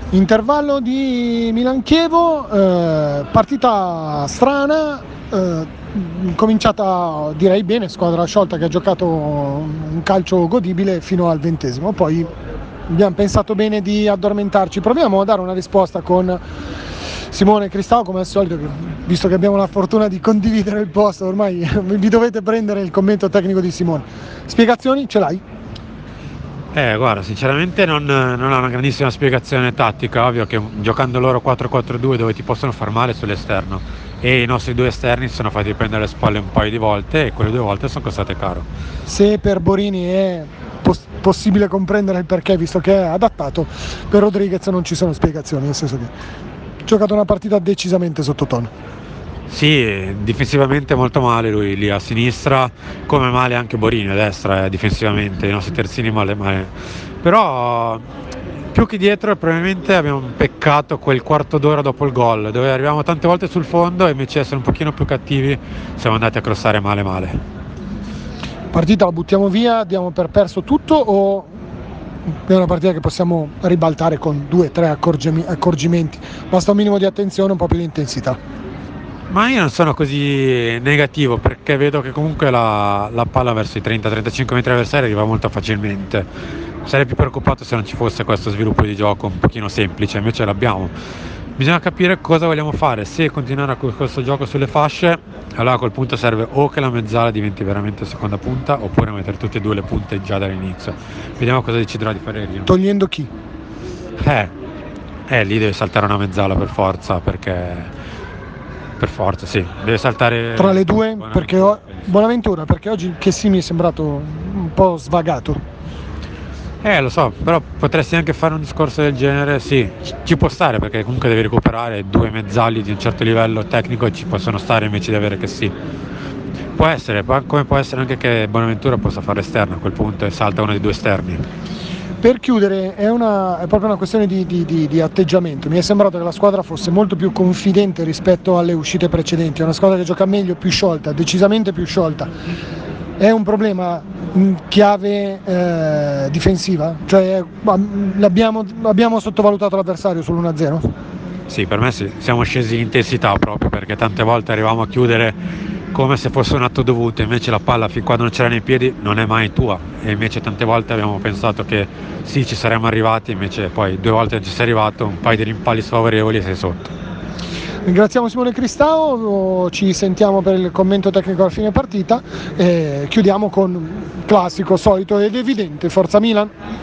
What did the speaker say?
Intervallo di Milan-Chievo, partita strana, cominciata direi bene, squadra sciolta che ha giocato un calcio godibile fino al 20°, poi abbiamo pensato bene di addormentarci. Proviamo a dare una risposta con Simone Cristau, come al solito, visto che abbiamo la fortuna di condividere il posto, ormai vi dovete prendere il commento tecnico di Simone. Spiegazioni ce l'hai? Guarda, sinceramente non ha una grandissima spiegazione tattica. Ovvio che giocando loro 4-4-2 dove ti possono far male sull'esterno, e i nostri due esterni si sono fatti prendere le spalle un paio di volte e quelle 2 volte sono costate caro. Se per Borini è possibile comprendere il perché, visto che è adattato, per Rodriguez non ci sono spiegazioni, nel senso che ha giocato una partita decisamente sottotono. Sì, difensivamente molto male lui lì a sinistra, come male anche Borini a destra, difensivamente, i nostri terzini male. Però più che dietro probabilmente abbiamo peccato quel quarto d'ora dopo il gol, dove arrivavamo tante volte sul fondo e invece di essere un pochino più cattivi siamo andati a crossare male. Partita la buttiamo via, diamo per perso tutto, o è una partita che possiamo ribaltare con 2-3 accorgimenti? Basta un minimo di attenzione, un po' più di intensità. Ma io non sono così negativo, perché vedo che comunque la palla verso i 30-35 metri avversari arriva molto facilmente. Sarei più preoccupato se non ci fosse questo sviluppo di gioco un pochino semplice, invece l'abbiamo. Bisogna capire cosa vogliamo fare, se continuare con questo gioco sulle fasce, allora a quel punto serve o che la mezzala diventi veramente seconda punta, oppure mettere tutte e due le punte già dall'inizio. Vediamo cosa deciderà di fare Rino. Togliendo chi? Lì deve saltare una mezzala per forza, per forza, sì, deve saltare tra le due, Bonaventura, perché oggi che sì mi è sembrato un po' svagato. Lo so, però potresti anche fare un discorso del genere, sì, ci può stare, perché comunque devi recuperare 2 mezzali di un certo livello tecnico e ci possono stare invece di avere che sì. Può essere, come può essere anche che Bonaventura possa fare esterno a quel punto e salta uno dei 2 esterni. Per chiudere, è proprio una questione di atteggiamento. Mi è sembrato che la squadra fosse molto più confidente rispetto alle uscite precedenti. È una squadra che gioca meglio, più sciolta, decisamente più sciolta. È un problema in chiave difensiva? Cioè abbiamo sottovalutato l'avversario sull'1-0? Sì, per me sì, siamo scesi in intensità proprio, perché tante volte arrivavamo a chiudere come se fosse un atto dovuto, invece la palla fin quando non c'era nei piedi non è mai tua, e invece tante volte abbiamo pensato che sì, ci saremmo arrivati, invece poi 2 volte non ci sei arrivato, un paio di rimpalli sfavorevoli e sei sotto. Ringraziamo Simone Cristau, ci sentiamo per il commento tecnico alla fine partita e chiudiamo con un classico, solito ed evidente Forza Milan.